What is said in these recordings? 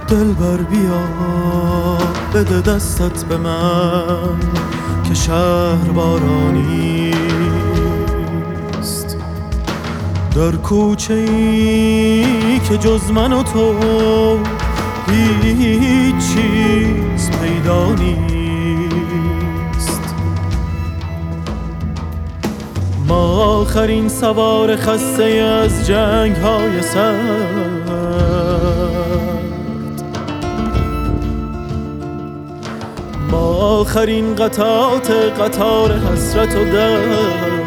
دلبر بیا بده دستت به من که شهر بارانیست. در کوچه ای که جز من و تو هیچ چیز پیدا نیست. ما آخرین سوار خسته از جنگ های سرد، ما آخرین قطار حسرت و درد.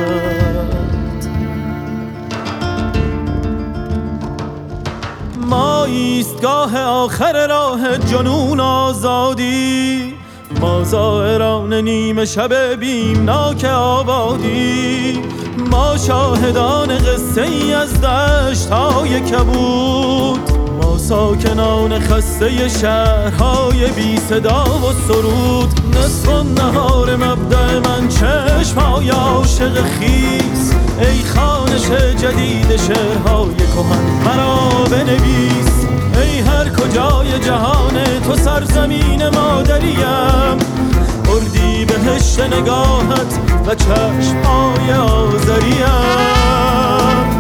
ما ایستگاه آخر راه جنون آزادی، ما زائران نیمه شب بیمناک آبادی، ما شاهدان قصه ای از دشت‌های کبود، ما ساکنان خسته شهرهای بی صدا و سرود. نصف النهار مبدأ من چشم‌های عاشق خیس، ای خوانش جدید شعرهای کهن مرا بنویس. ای هر کجای جهان تو سرزمین مادریم، اردی بهشت نگاهت و چشم‌های آذریم.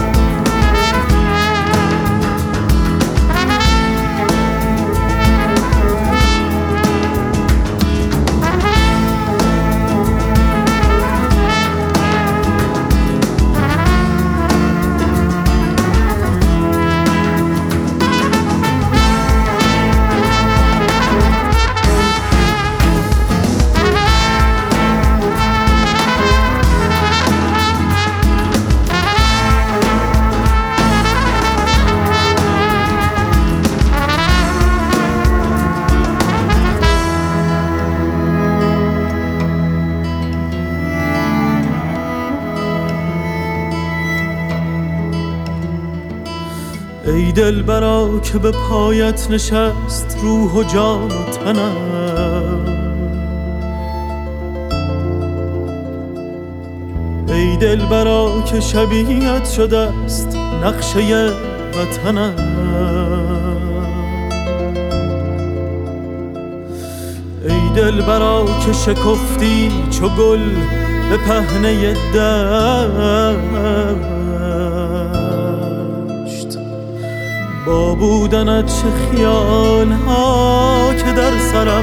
ای دلبرا که به پایت نشست روح و جان و تنم، ای دلبرا که شبیهت شده است نقشه وطنم. ای دلبرا که شکفتی چو گل به پهنه دشت، با بودنت چه خیال ها که در سرم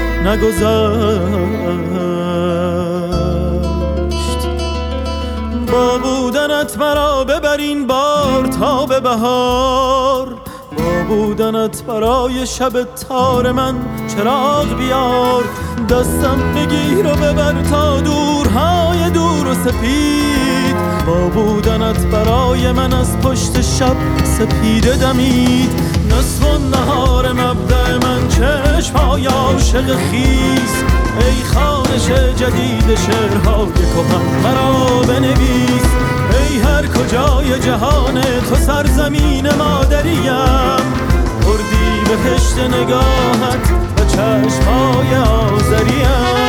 نگذشت. با بودنت مرا ببر این بار تا به بهار، با بودنت برای شب تار من چراغ بیار. دستم بگیر و ببر تا دورهای دور و سپید، با بودنت برای من از پشت شب سپیده دمید. نصف النهار مبدأ من چشم‌های عاشق خیس، ای خوانش جدید شعرهای کهن مرا بنویس. ای هر کجای جهان تو سرزمین مادریم، اردی بهشت نگاهت و چشم‌های آذریم.